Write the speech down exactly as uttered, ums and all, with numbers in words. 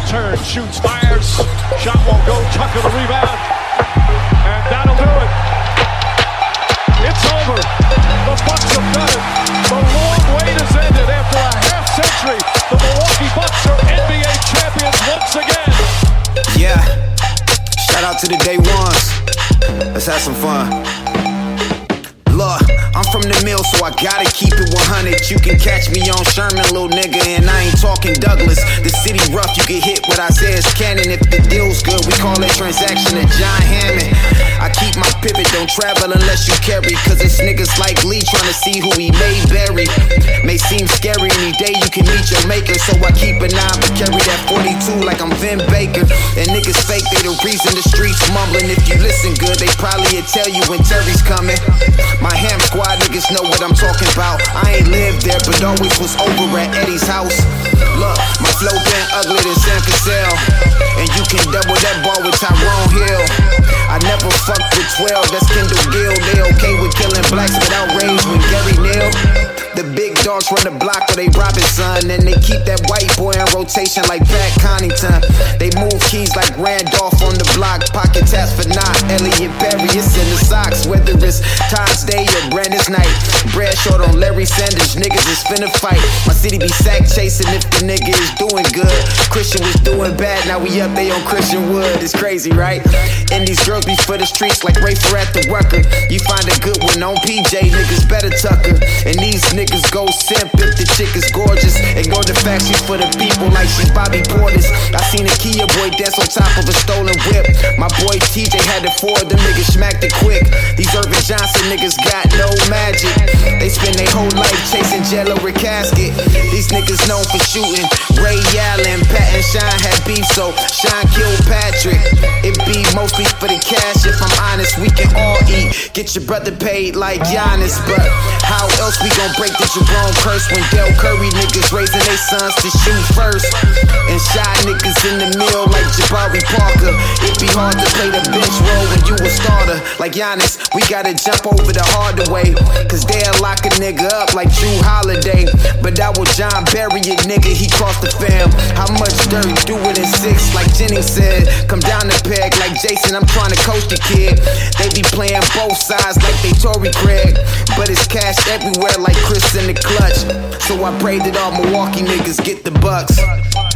turn, shoots, fires. Shot won't go. Tucker the rebound. And that'll do it. It's over. The Bucks have done it. The long wait has ended after a half century. The Milwaukee Bucks are N B A champions once again. Yeah. Shout out to the day ones. Let's have some fun. Look, I'm from the mill, so I gotta keep it one hundred. You can catch me on Sherman, little nigga, and I ain't talking Douglas. The city rough, you get hit with Isaiah's cannon. If the deal's good, we call that transaction a John Hammond. I keep my pivot, don't travel unless you carry. Cause it's niggas like Lee trying to see who he may bury. May seem scary, any day you can meet your maker. So I keep an eye, but carry that forty-two like I'm Vin Baker. And niggas fake, they the reason the streets mumbling. If you listen good, they probably will tell you when Terry's coming. My Ham Squad niggas know what I'm talking about. I ain't lived there, but always was over at Eddie's house. Look, my flow been uglier than Sam Cassell. And you can double that ball with Tyrone Hill. I never fucked with twelve, that's Kendall Gill. They okay with killing blacks without rage when Gary Neal. The big dogs run the block or they robbing son. And they keep that white boy in rotation like Pat Connaughton. They move keys like Randolph on the block. Pocket taps for not Elliot Perry, it's in the socks. Whether it's Todd's Day or Brandon's night. Bread short on Larry Sanders, niggas is finna fight. My city be sack chasing if the nigga is doing good. Christian was doing bad, now we up there on Christian Wood. It's crazy, right? And these girls be for the streets like Rafer at the Rucker. You find a good one on P J, niggas better Tucker. And these niggas go simp if the chick is gorgeous. Ignore the fact she's for the people like she's Bobby Portis. I seen a Kia boy dance on top of a stolen whip. My boy T J had it for them niggas smacked it quick. These Irvin Johnson niggas got no magic. They spend their whole life chasing Jello or casket. These niggas known for shooting. Ray Allen, Pat and Shine had beef, so Shine killed Patrick. It be mostly for the cash, if I'm honest. We can all eat, get your brother paid like Giannis. But how else we gon' break the Jerome curse when Del Curry niggas raising their sons to shoot first? And shy niggas in the mill like Jabari Parker. It be hard to play the bench role when you a starter. Like Giannis, we gotta jump over the harder way. Cause they'll lock a nigga up like Drew Holiday. But that was John Barry, a nigga, he crossed the fam. How much dirt, do it in six, like Jennings said. Come down the peg like Jason, I'm trying to coach the kid. They be playing both sides like they Torrey Craig. But it's cash everywhere like Chris in the clutch. So I pray that all Milwaukee niggas get the bucks.